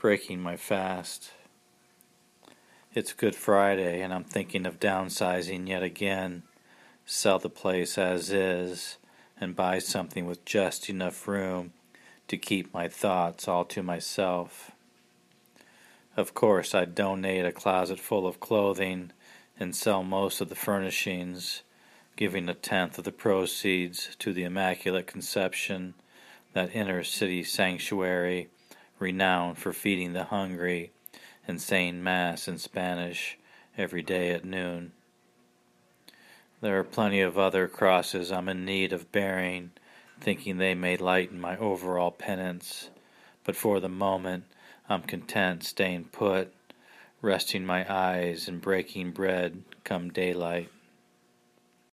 breaking my fast. It's Good Friday, and I'm thinking of downsizing yet again, sell the place as is, and buy something with just enough room to keep my thoughts all to myself. Of course, I'd donate a closet full of clothing and sell most of the furnishings, giving 1/10 of the proceeds to the Immaculate Conception, that inner city sanctuary renowned for feeding the hungry and saying Mass in Spanish every day at noon. There are plenty of other crosses I'm in need of bearing, thinking they may lighten my overall penance, but for the moment I'm content staying put, resting my eyes and breaking bread come daylight.